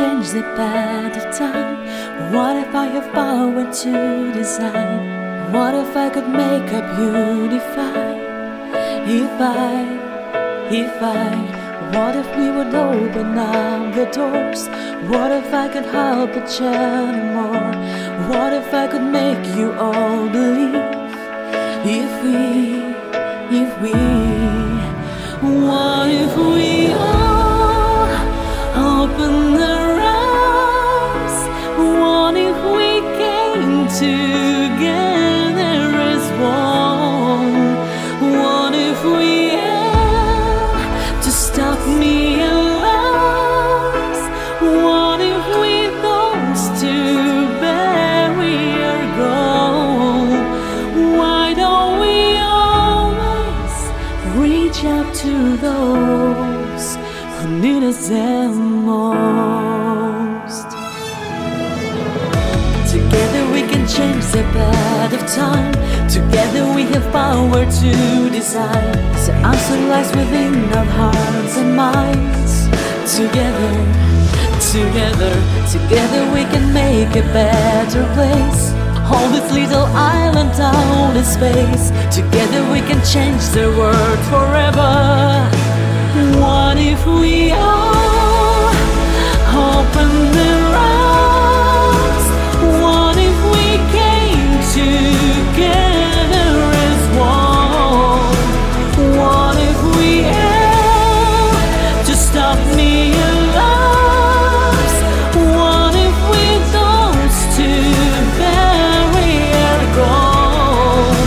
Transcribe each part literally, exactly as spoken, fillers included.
change the path of time? What if I have power to design? What if I could make a beautify? If I, if I, what if we would open up the doors? What if I could help each other more? What if I could make you all believe? If we, if we, what if we all open their eyes? What if we came together as one? What if we had to stop me alive? What if we thought to bury our goal? Why don't we always reach out to those who need us the most? Together we can change the path of time. Together we have power to design. The answer lies within our hearts and minds. Together, together, together we can make a better place. Hold this little island out in space. Together we can change the world forever. What if we all open their eyes? What if we came together as one? What if we had to stop me alive? What if we thought to bury our goal?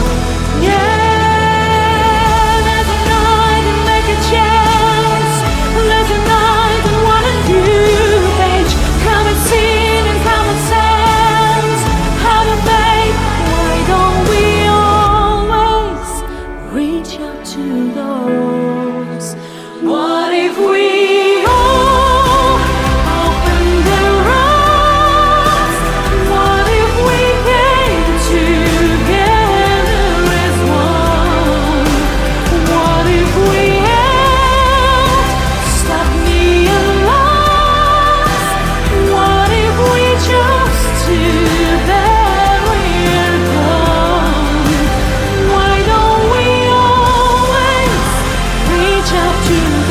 Yeah, there's a night and make a chance. There's a night and one a new page. Come and see and come and sense how to make. Why don't we always reach out to those? What if we all open their eyes? What if we came together as one? What if we had stop me alive? What if we chose to bury our goal? Why don't we always reach out to